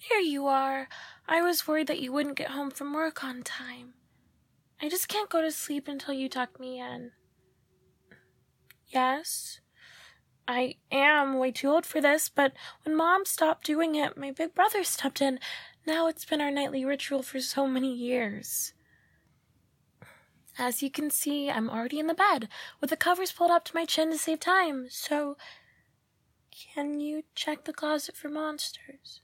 Here you are. I was worried that you wouldn't get home from work on time. I just can't go to sleep until you tuck me in. Yes, I am way too old for this, but when Mom stopped doing it, my big brother stepped in. Now it's been our nightly ritual for so many years. As you can see, I'm already in the bed, with the covers pulled up to my chin to save time, so can you check the closet for monsters?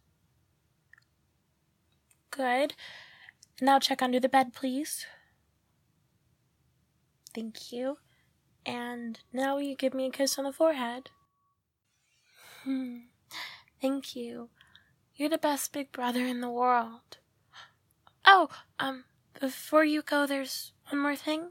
Good. Now check under the bed, please. Thank you. And now will you give me a kiss on the forehead? Thank you. You're the best big brother in the world. Oh, before you go, there's one more thing.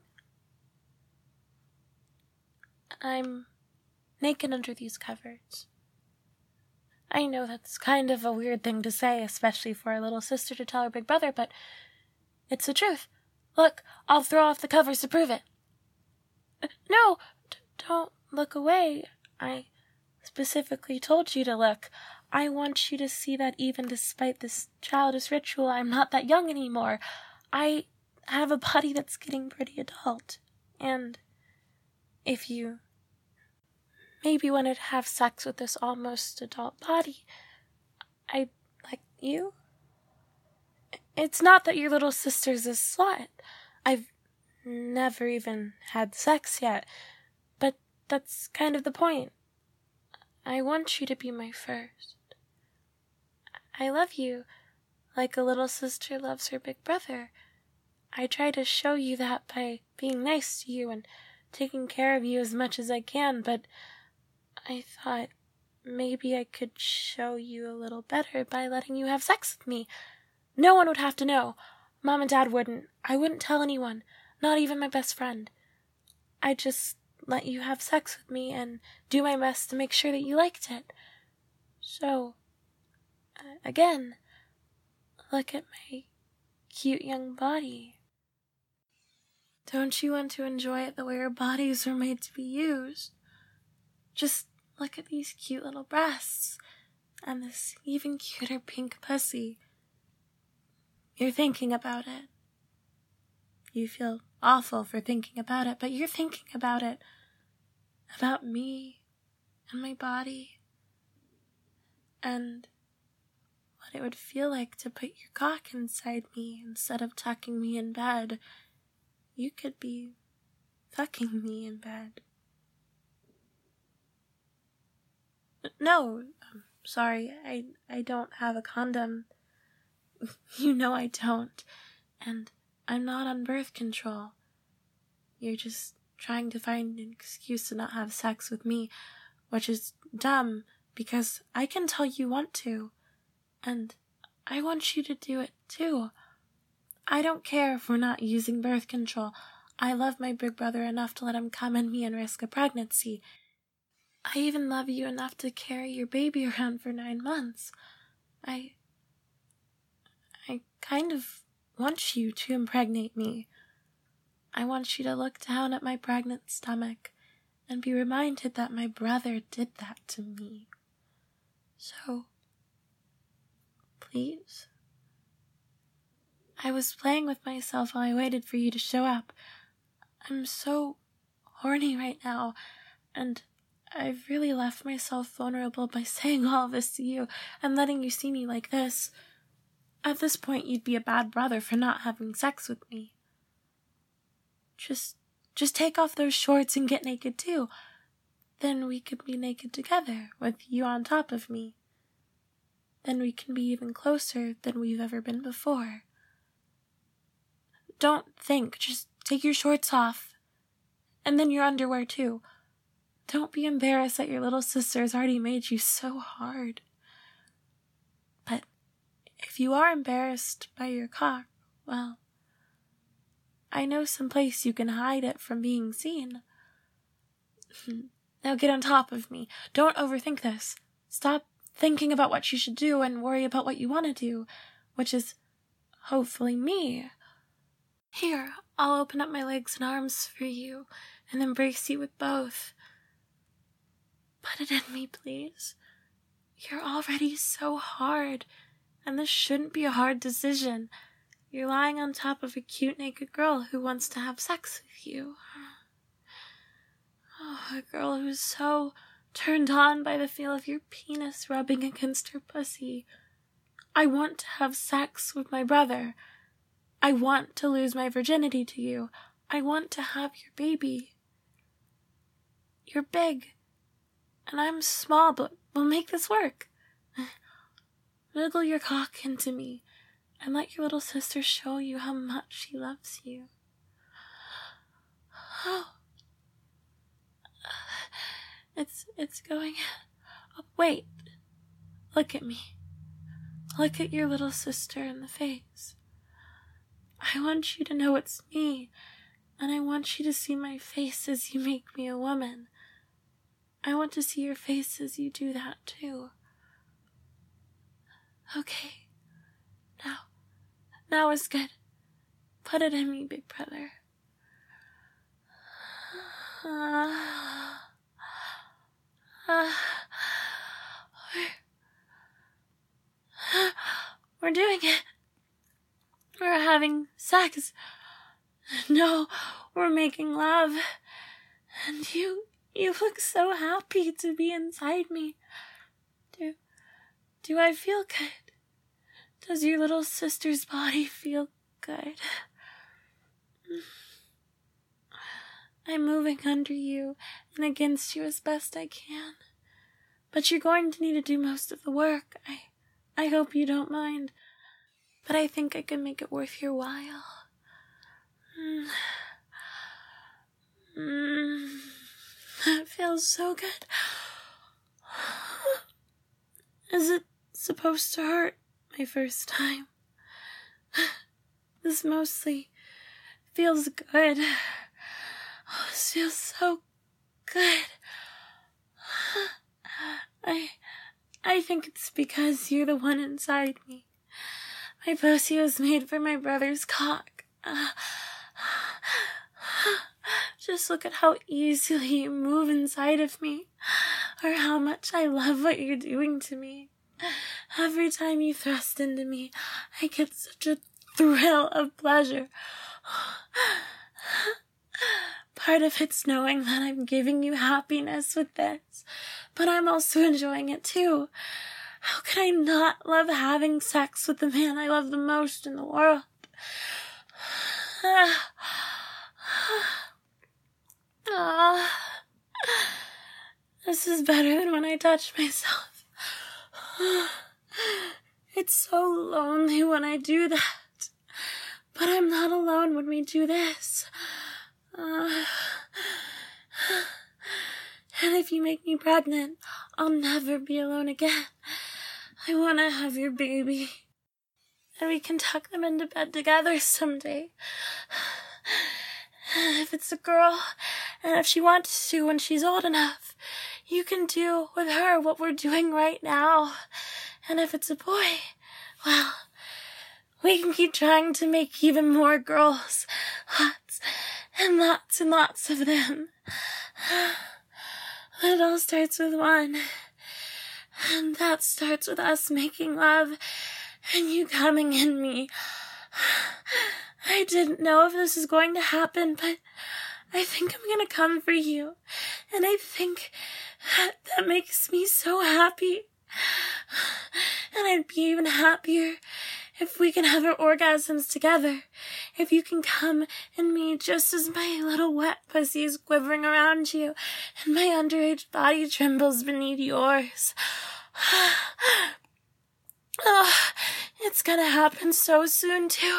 I'm naked under these covers. I know that's kind of a weird thing to say, especially for a little sister to tell her big brother, but it's the truth. Look, I'll throw off the covers to prove it. No, don't look away. I specifically told you to look. I want you to see that even despite this childish ritual, I'm not that young anymore. I have a body that's getting pretty adult. And if you maybe wanted to have sex with this almost adult body, I'd like you. It's not that your little sister's a slut. I've never even had sex yet, but that's kind of the point. I want you to be my first. I love you like a little sister loves her big brother. I try to show you that by being nice to you and taking care of you as much as I can, but I thought maybe I could show you a little better by letting you have sex with me. No one would have to know. Mom and Dad wouldn't. I wouldn't tell anyone, not even my best friend. I'd just let you have sex with me and do my best to make sure that you liked it. So, again, look at my cute young body. Don't you want to enjoy it the way our bodies were made to be used? Just look at these cute little breasts and this even cuter pink pussy. You're thinking about it. You feel awful for thinking about it, but you're thinking about it. About me and my body. And what it would feel like to put your cock inside me instead of tucking me in bed. You could be fucking me in bed. No, I'm sorry, I don't have a condom. You know I don't. And I'm not on birth control. You're just trying to find an excuse to not have sex with me, which is dumb because I can tell you want to. And I want you to do it too. I don't care if we're not using birth control. I love my big brother enough to let him come in me and risk a pregnancy. I even love you enough to carry your baby around for 9 months. I kind of want you to impregnate me. I want you to look down at my pregnant stomach and be reminded that my brother did that to me. So, please. I was playing with myself while I waited for you to show up. I'm so horny right now, and I've really left myself vulnerable by saying all of this to you and letting you see me like this. At this point, you'd be a bad brother for not having sex with me. Just take off those shorts and get naked too. Then we could be naked together, with you on top of me. Then we can be even closer than we've ever been before. Don't think, just take your shorts off. And then your underwear too. Don't be embarrassed that your little sister has already made you so hard. But if you are embarrassed by your cock, well, I know some place you can hide it from being seen. Now get on top of me. Don't overthink this. Stop thinking about what you should do and worry about what you want to do, which is hopefully me. Here, I'll open up my legs and arms for you and embrace you with both. Put it in me, please. You're already so hard, And this shouldn't be a hard decision. You're lying on top of a cute naked girl who wants to have sex with you. Oh, a girl who's so turned on by the feel of your penis rubbing against her pussy. I want to have sex with my brother. I want to lose my virginity to you. I want to have your baby. You're big, and I'm small, but we'll make this work. Wiggle your cock into me, and let your little sister show you how much she loves you. Oh. It's going... Oh, wait. Look at me. Look at your little sister in the face. I want you to know it's me, and I want you to see my face as you make me a woman. I want to see your face as you do that, too. Okay. Now is good. Put it in me, big brother. We're doing it. We're having sex. No, we're making love. And you look so happy to be inside me. Do I feel good? Does your little sister's body feel good? I'm moving under you and against you as best I can. But you're going to need to do most of the work. I hope you don't mind. But I think I can make it worth your while. That feels so good. Is it supposed to hurt my first time? This mostly feels good. Oh, this feels so good. I think it's because you're the one inside me. My pussy was made for my brother's cock. Just look at how easily you move inside of me, or how much I love what you're doing to me. Every time you thrust into me, I get such a thrill of pleasure. Part of it's knowing that I'm giving you happiness with this, but I'm also enjoying it too. How could I not love having sex with the man I love the most in the world? This is better than when I touch myself. It's so lonely when I do that, but I'm not alone when we do this. And if you make me pregnant, I'll never be alone again. I want to have your baby. And we can tuck them into bed together someday. If it's a girl, and if she wants to when she's old enough, you can do with her what we're doing right now. And if it's a boy, well, we can keep trying to make even more girls. Lots and lots of them. But it all starts with one. And that starts with us making love and you coming in me. I didn't know if this was going to happen, but I think I'm going to come for you. And I think that makes me so happy. And I'd be even happier if we can have our orgasms together. If you can come in me just as my little wet pussy is quivering around you and my underage body trembles beneath yours. Oh, it's gonna happen so soon, too.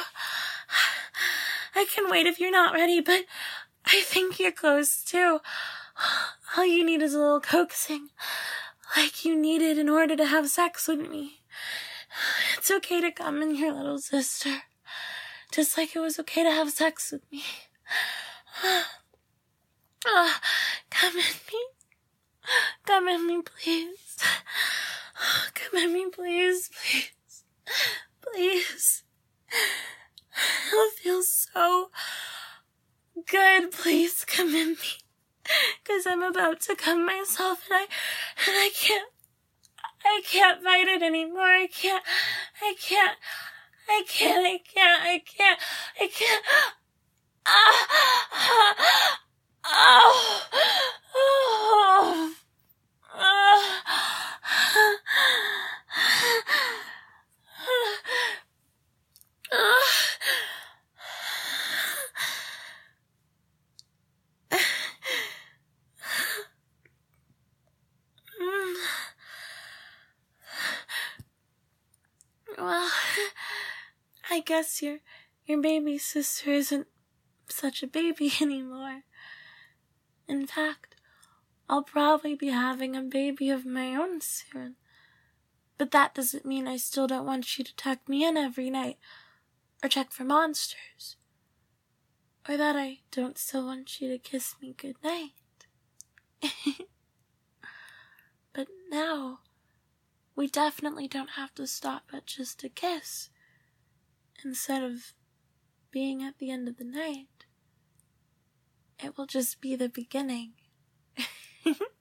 I can wait if you're not ready, but I think you're close, too. All you need is a little coaxing, like you needed in order to have sex with me. It's okay to come in your little sister, just like it was okay to have sex with me. Come in me. Come in me, please. Come in me, please, please. Please. It'll feel so good. Please come in me. 'Cause I'm about to come myself and I I can't fight it anymore. I can't. Well, I guess your baby sister isn't such a baby anymore. In fact, I'll probably be having a baby of my own soon. But that doesn't mean I still don't want you to tuck me in every night, or check for monsters, or that I don't still want you to kiss me goodnight. But now, we definitely don't have to stop at just a kiss. Instead of being at the end of the night, it will just be the beginning.